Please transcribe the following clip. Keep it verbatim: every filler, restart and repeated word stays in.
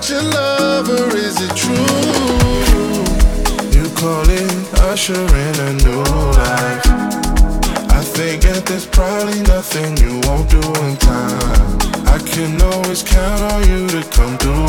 your lover, is it true? You call it usher in a new life. I think that there's probably nothing you won't do in time. I can always count on you to come through